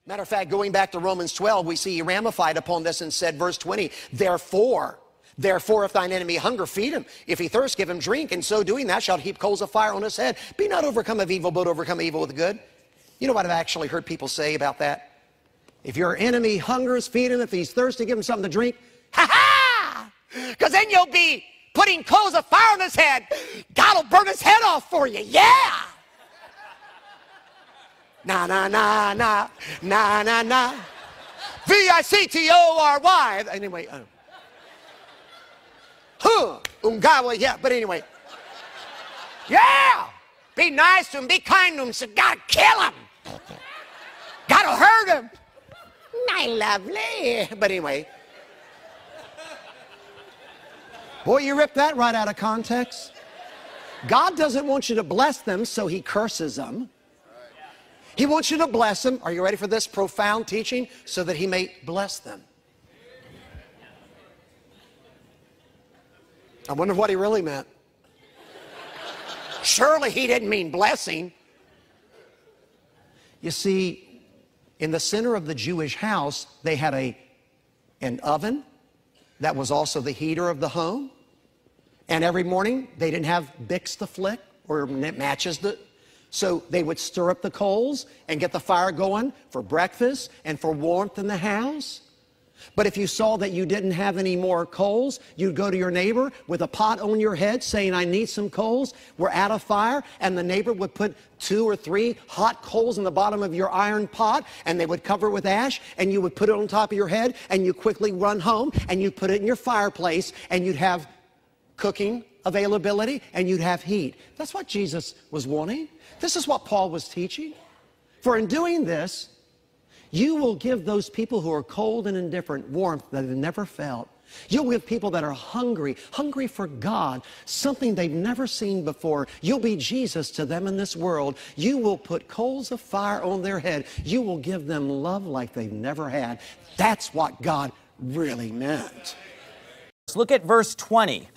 Matter of fact, going back to Romans 12, we see he ramified upon this and said, verse 20, Therefore, if thine enemy hunger, feed him. If he thirst, give him drink. In so doing, thou shalt heap coals of fire on his head. Be not overcome of evil, but overcome evil with good. You know what I've actually heard people say about that? If your enemy hungers, feed him. If he's thirsty, give him something to drink. Ha-ha! Because then you'll be putting coals of fire on his head. God will burn his head off for you. Yeah! Na, na, na, na, na, na, na. V-I-C-T-O-R-Y. Anyway. Ungawa, yeah, but anyway. Yeah! Be nice to him, be kind to him, so God kill him. God'll hurt him. My lovely. But anyway. Boy, you ripped that right out of context. God doesn't want you to bless them, so he curses them. He wants you to bless them. Are you ready for this profound teaching? So that he may bless them. I wonder what he really meant. Surely he didn't mean blessing. You see, in the center of the Jewish house, they had an oven that was also the heater of the home. And every morning, they didn't have Bix to flick or matches to... So they would stir up the coals and get the fire going for breakfast and for warmth in the house. But if you saw that you didn't have any more coals, you'd go to your neighbor with a pot on your head saying, I need some coals. We're out of fire. And the neighbor would put 2 or 3 hot coals in the bottom of your iron pot, and they would cover it with ash, and you would put it on top of your head, and you quickly run home, and you put it in your fireplace, and you'd have cooking availability, and you'd have heat. That's what Jesus was wanting. This is what Paul was teaching. For in doing this, you will give those people who are cold and indifferent warmth that they've never felt. You'll give people that are hungry for God, something they've never seen before. You'll be Jesus to them in this world. You will put coals of fire on their head. You will give them love like they've never had. That's what God really meant. Let's look at verse 20.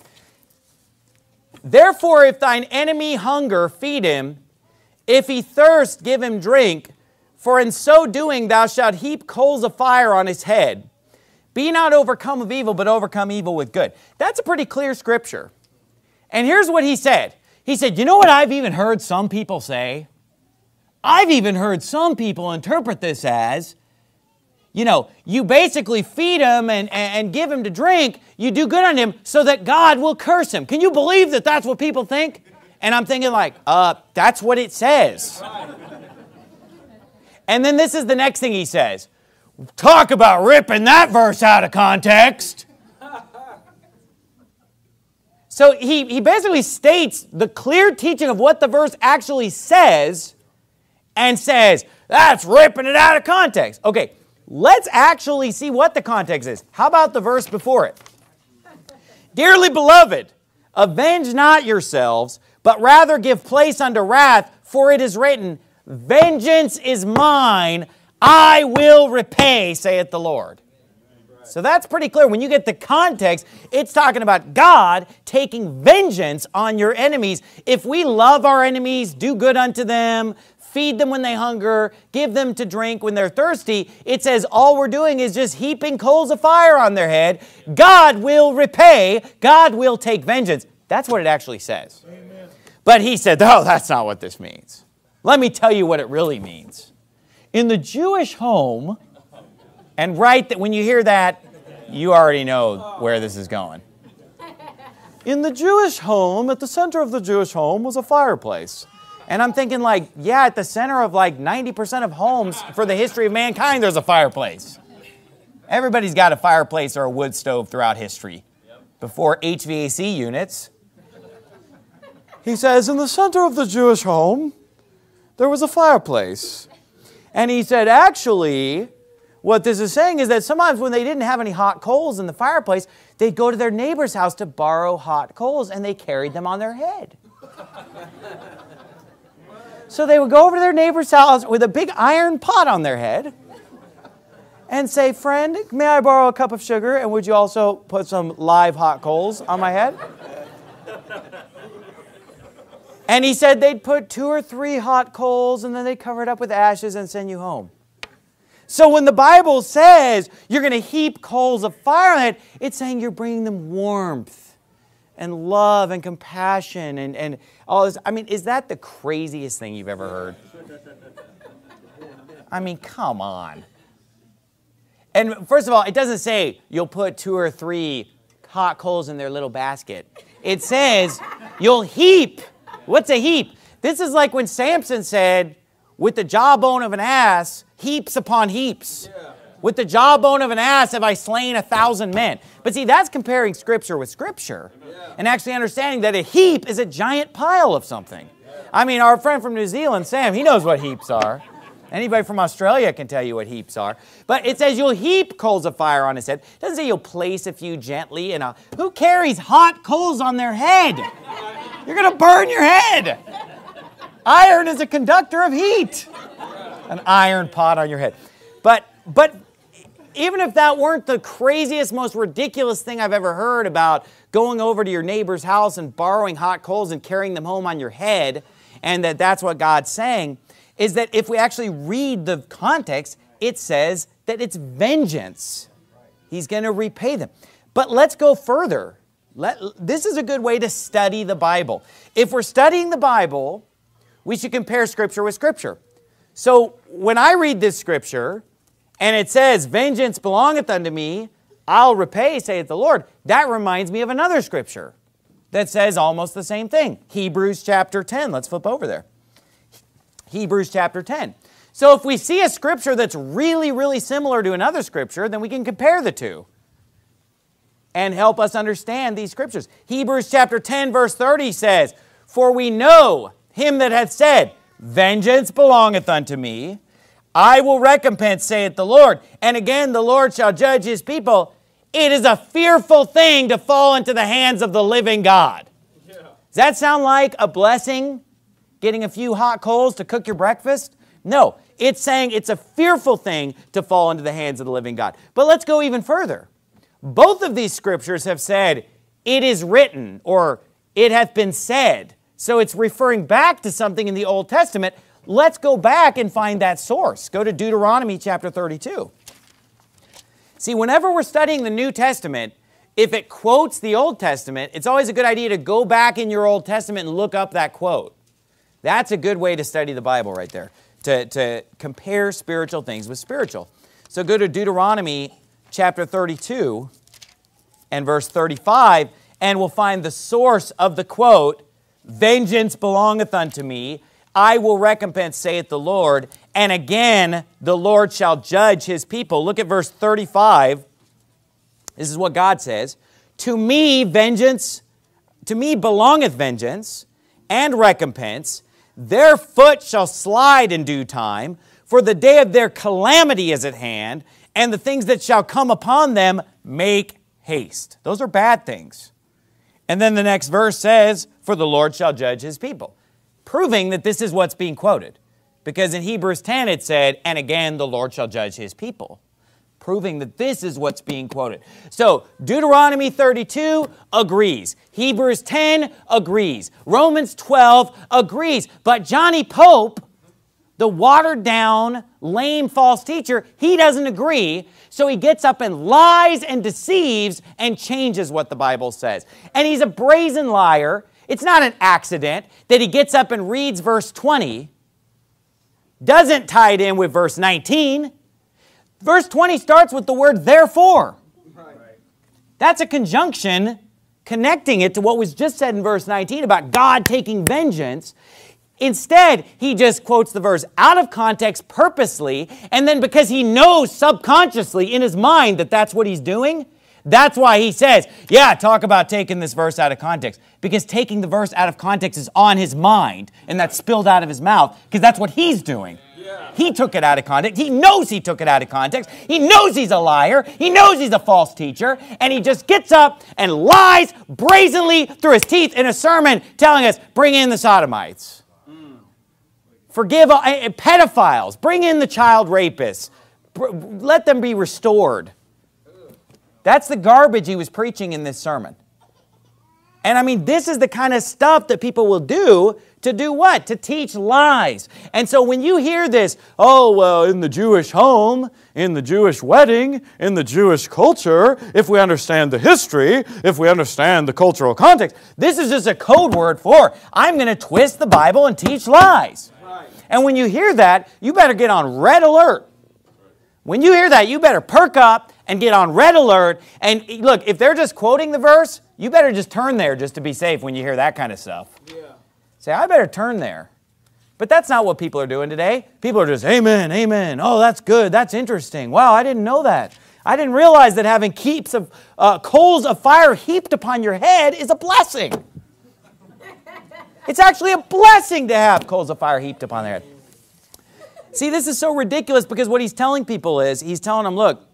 Therefore, if thine enemy hunger, feed him. If he thirst, give him drink. For in so doing thou shalt heap coals of fire on his head. Be not overcome of evil, but overcome evil with good. That's a pretty clear scripture. And here's what he said. He said, you know what I've even heard some people say? I've even heard some people interpret this as, you know, you basically feed him and give him to drink. You do good on him so that God will curse him. Can you believe that that's what people think? And I'm thinking like, that's what it says. And then this is the next thing he says. Talk about ripping that verse out of context. So he basically states the clear teaching of what the verse actually says and says, that's ripping it out of context. Okay, let's actually see what the context is. How about the verse before it? Dearly beloved, avenge not yourselves, but rather give place unto wrath, for it is written, vengeance is mine, I will repay, saith the Lord. So that's pretty clear. When you get the context, it's talking about God taking vengeance on your enemies. If we love our enemies, do good unto them, feed them when they hunger, give them to drink when they're thirsty, it says all we're doing is just heaping coals of fire on their head. God will repay. God will take vengeance. That's what it actually says. Amen. But he said, oh, that's not what this means. Let me tell you what it really means. In the Jewish home, and right that when you hear that, you already know where this is going. In the Jewish home, at the center of the Jewish home was a fireplace. And I'm thinking like, yeah, at the center of like 90% of homes for the history of mankind, there's a fireplace. Everybody's got a fireplace or a wood stove throughout history. Before HVAC units. He says, in the center of the Jewish home, there was a fireplace. And he said, actually, what this is saying is that sometimes when they didn't have any hot coals in the fireplace, they'd go to their neighbor's house to borrow hot coals, and they carried them on their head. So they would go over to their neighbor's house with a big iron pot on their head and say, friend, may I borrow a cup of sugar, and would you also put some live hot coals on my head? And he said they'd put 2 or 3 hot coals, and then they'd cover it up with ashes and send you home. So when the Bible says you're going to heap coals of fire on it, it's saying you're bringing them warmth and love and compassion and all this. I mean, is that the craziest thing you've ever heard? I mean, come on. And first of all, it doesn't say you'll put 2 or 3 hot coals in their little basket. It says you'll heap. What's a heap? This is like when Samson said, with the jawbone of an ass, heaps upon heaps. Yeah. With the jawbone of an ass have I slain 1,000 men. But see, that's comparing Scripture with Scripture. Yeah. And actually understanding that a heap is a giant pile of something. Yeah. I mean, our friend from New Zealand, Sam, he knows what heaps are. Anybody from Australia can tell you what heaps are. But it says you'll heap coals of fire on his head. It doesn't say you'll place a few gently. Who carries hot coals on their head? You're going to burn your head. Iron is a conductor of heat. An iron pot on your head. But even if that weren't the craziest, most ridiculous thing I've ever heard about going over to your neighbor's house and borrowing hot coals and carrying them home on your head, and that's what God's saying, is that if we actually read the context, it says that it's vengeance. He's going to repay them. But let's go further. This is a good way to study the Bible. If we're studying the Bible, we should compare Scripture with Scripture. So when I read this Scripture, and it says, vengeance belongeth unto me, I'll repay, saith the Lord, that reminds me of another Scripture that says almost the same thing. Hebrews chapter 10. Let's flip over there. Hebrews chapter 10. So if we see a Scripture that's really, really similar to another Scripture, then we can compare the two and help us understand these Scriptures. Hebrews chapter 10 verse 30 says, for we know him that hath said, vengeance belongeth unto me, I will recompense, saith the Lord. And again, the Lord shall judge his people. It is a fearful thing to fall into the hands of the living God. Yeah. Does that sound like a blessing? Getting a few hot coals to cook your breakfast? No, it's saying it's a fearful thing to fall into the hands of the living God. But let's go even further. Both of these Scriptures have said, it is written, or it hath been said. So it's referring back to something in the Old Testament. Let's go back and find that source. Go to Deuteronomy chapter 32. See, whenever we're studying the New Testament, if it quotes the Old Testament, it's always a good idea to go back in your Old Testament and look up that quote. That's a good way to study the Bible right there, to compare spiritual things with spiritual. So go to Deuteronomy chapter 32 and verse 35, and we'll find the source of the quote, vengeance belongeth unto me, I will recompense, saith the Lord, and again the Lord shall judge his people. Look at verse 35. This is what God says. To me belongeth vengeance and recompense. Their foot shall slide in due time, for the day of their calamity is at hand, and the things that shall come upon them make haste. Those are bad things. And then the next verse says, for the Lord shall judge his people, proving that this is what's being quoted. Because in Hebrews 10 it said, and again the Lord shall judge his people, proving that this is what's being quoted. So Deuteronomy 32 agrees. Hebrews 10 agrees. Romans 12 agrees. But Johnny Pope, the watered-down, lame, false teacher, he doesn't agree, so he gets up and lies and deceives and changes what the Bible says. And he's a brazen liar. It's not an accident that he gets up and reads verse 20, doesn't tie it in with verse 19. Verse 20 starts with the word therefore. Right. That's a conjunction connecting it to what was just said in verse 19 about God taking vengeance. Instead, he just quotes the verse out of context purposely, and then because he knows subconsciously in his mind that that's what he's doing, that's why he says, yeah, talk about taking this verse out of context. Because taking the verse out of context is on his mind, and that's spilled out of his mouth, because that's what he's doing. Yeah. He took it out of context. He knows he took it out of context. He knows he's a liar. He knows he's a false teacher, and he just gets up and lies brazenly through his teeth in a sermon telling us, bring in the sodomites. Forgive pedophiles. Bring in the child rapists. Let them be restored. That's the garbage he was preaching in this sermon. And I mean, this is the kind of stuff that people will do To do what? To teach lies. And so when you hear this, oh, well, in the Jewish home, in the Jewish wedding, in the Jewish culture, if we understand the history, if we understand the cultural context, this is just a code word for, I'm going to twist the Bible and teach lies. Right. And when you hear that, you better get on red alert. When you hear that, you better perk up and get on red alert. And look, if they're just quoting the verse, you better just turn there just to be safe when you hear that kind of stuff. Yeah. Say, I better turn there. But that's not what people are doing today. People are just, amen, amen. Oh, that's good. That's interesting. Wow, I didn't know that. I didn't realize that having heaps of coals of fire heaped upon your head is a blessing. It's actually a blessing to have coals of fire heaped upon their head. See, this is so ridiculous because what he's telling people is, he's telling them, look,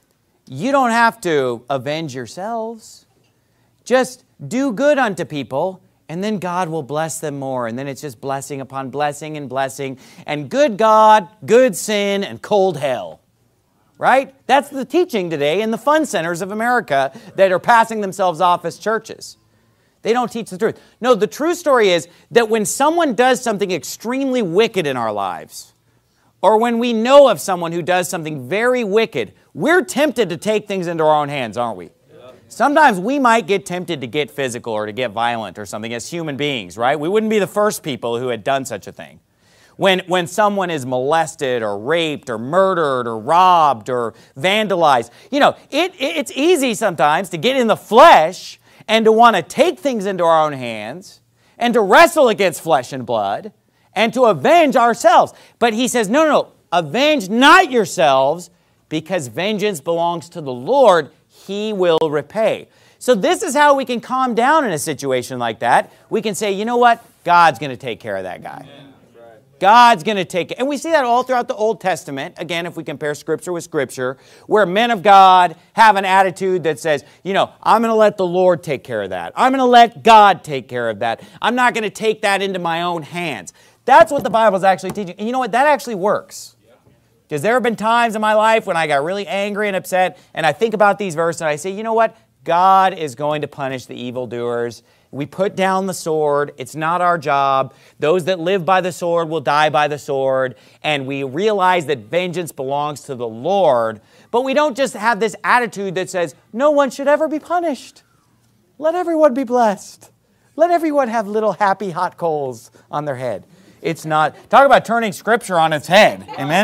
you don't have to avenge yourselves. Just do good unto people, and then God will bless them more. And then it's just blessing upon blessing and blessing. And good God, good sin, and cold hell. Right? That's the teaching today in the fun centers of America that are passing themselves off as churches. They don't teach the truth. No, the true story is that when someone does something extremely wicked in our lives, or when we know of someone who does something very wicked, we're tempted to take things into our own hands, aren't we? Sometimes we might get tempted to get physical or to get violent or something as human beings, right? We wouldn't be the first people who had done such a thing. When someone is molested or raped or murdered or robbed or vandalized, you know, it's easy sometimes to get in the flesh and to want to take things into our own hands and to wrestle against flesh and blood and to avenge ourselves. But he says, no, avenge not yourselves, because vengeance belongs to the Lord. He will repay. So this is how we can calm down in a situation like that. We can say, you know what? God's going to take care of that guy. Amen. God's going to take it. And we see that all throughout the Old Testament. Again, if we compare Scripture with Scripture, where men of God have an attitude that says, you know, I'm going to let the Lord take care of that. I'm going to let God take care of that. I'm not going to take that into my own hands. That's what the Bible is actually teaching. And you know what? That actually works. Because there have been times in my life when I got really angry and upset, and I think about these verses and I say, you know what? God is going to punish the evildoers. We put down the sword. It's not our job. Those that live by the sword will die by the sword. And we realize that vengeance belongs to the Lord. But we don't just have this attitude that says, no one should ever be punished. Let everyone be blessed. Let everyone have little happy hot coals on their head. It's not. Talk about turning Scripture on its head. Amen.